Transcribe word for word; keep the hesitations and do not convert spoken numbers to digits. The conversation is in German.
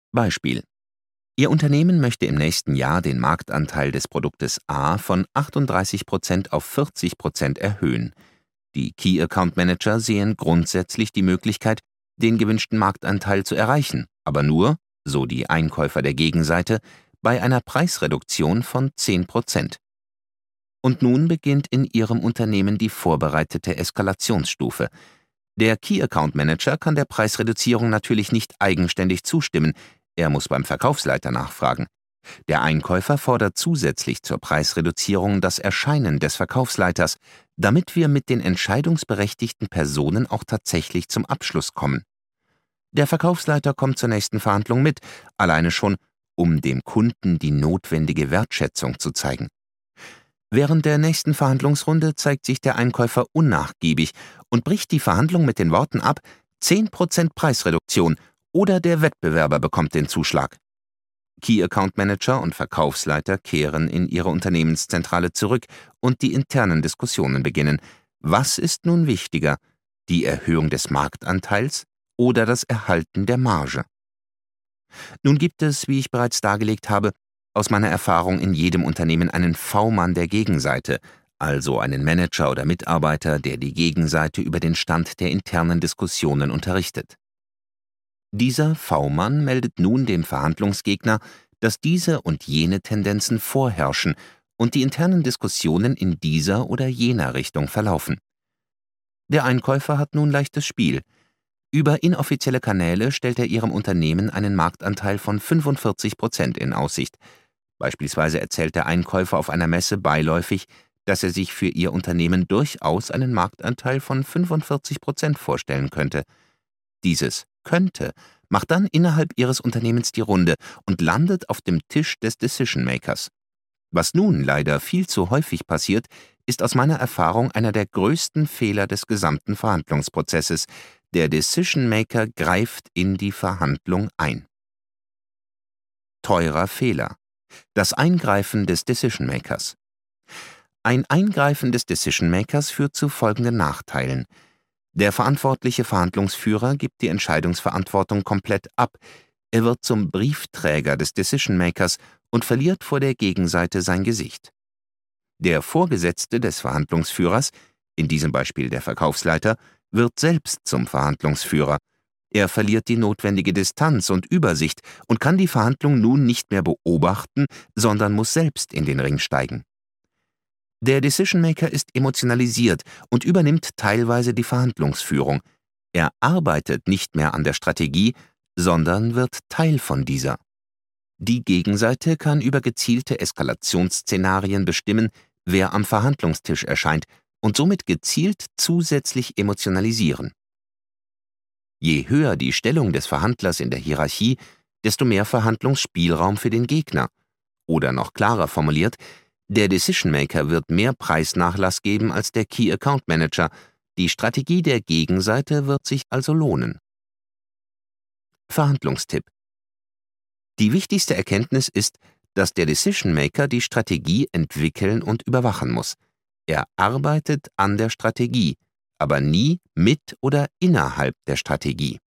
Beispiel: Ihr Unternehmen möchte im nächsten Jahr den Marktanteil des Produktes A von achtunddreißig Prozent auf vierzig Prozent erhöhen. Die Key Account Manager sehen grundsätzlich die Möglichkeit, den gewünschten Marktanteil zu erreichen, aber nur, so die Einkäufer der Gegenseite, bei einer Preisreduktion von zehn Prozent. Und nun beginnt in Ihrem Unternehmen die vorbereitete Eskalationsstufe. Der Key Account Manager kann der Preisreduzierung natürlich nicht eigenständig zustimmen, er muss beim Verkaufsleiter nachfragen. Der Einkäufer fordert zusätzlich zur Preisreduzierung das Erscheinen des Verkaufsleiters, damit wir mit den entscheidungsberechtigten Personen auch tatsächlich zum Abschluss kommen. Der Verkaufsleiter kommt zur nächsten Verhandlung mit, alleine schon, um dem Kunden die notwendige Wertschätzung zu zeigen. Während der nächsten Verhandlungsrunde zeigt sich der Einkäufer unnachgiebig und bricht die Verhandlung mit den Worten ab: zehn Prozent Preisreduktion oder der Wettbewerber bekommt den Zuschlag. Key Account Manager und Verkaufsleiter kehren in ihre Unternehmenszentrale zurück und die internen Diskussionen beginnen. Was ist nun wichtiger, die Erhöhung des Marktanteils oder das Erhalten der Marge? Nun gibt es, wie ich bereits dargelegt habe, aus meiner Erfahrung in jedem Unternehmen einen V-Mann der Gegenseite, also einen Manager oder Mitarbeiter, der die Gegenseite über den Stand der internen Diskussionen unterrichtet. Dieser V-Mann meldet nun dem Verhandlungsgegner, dass diese und jene Tendenzen vorherrschen und die internen Diskussionen in dieser oder jener Richtung verlaufen. Der Einkäufer hat nun leichtes Spiel. Über inoffizielle Kanäle stellt er Ihrem Unternehmen einen Marktanteil von fünfundvierzig Prozent in Aussicht. Beispielsweise erzählt der Einkäufer auf einer Messe beiläufig, dass er sich für Ihr Unternehmen durchaus einen Marktanteil von fünfundvierzig Prozent vorstellen könnte. Dieses könnte macht dann innerhalb Ihres Unternehmens die Runde und landet auf dem Tisch des Decision Makers. Was nun leider viel zu häufig passiert, ist aus meiner Erfahrung einer der größten Fehler des gesamten Verhandlungsprozesses. Der Decision Maker greift in die Verhandlung ein. Teurer Fehler: Das Eingreifen des Decision Makers. Ein Eingreifen des Decision Makers führt zu folgenden Nachteilen. Der verantwortliche Verhandlungsführer gibt die Entscheidungsverantwortung komplett ab, er wird zum Briefträger des Decision Makers und verliert vor der Gegenseite sein Gesicht. Der Vorgesetzte des Verhandlungsführers, in diesem Beispiel der Verkaufsleiter, wird selbst zum Verhandlungsführer. Er verliert die notwendige Distanz und Übersicht und kann die Verhandlung nun nicht mehr beobachten, sondern muss selbst in den Ring steigen. Der Decision Maker ist emotionalisiert und übernimmt teilweise die Verhandlungsführung. Er arbeitet nicht mehr an der Strategie, sondern wird Teil von dieser. Die Gegenseite kann über gezielte Eskalationsszenarien bestimmen, wer am Verhandlungstisch erscheint, und somit gezielt zusätzlich emotionalisieren. Je höher die Stellung des Verhandlers in der Hierarchie, desto mehr Verhandlungsspielraum für den Gegner. Oder noch klarer formuliert: Der Decision Maker wird mehr Preisnachlass geben als der Key Account Manager, die Strategie der Gegenseite wird sich also lohnen. Verhandlungstipp: Die wichtigste Erkenntnis ist, dass der Decision Maker die Strategie entwickeln und überwachen muss. Er arbeitet an der Strategie, aber nie mit oder innerhalb der Strategie.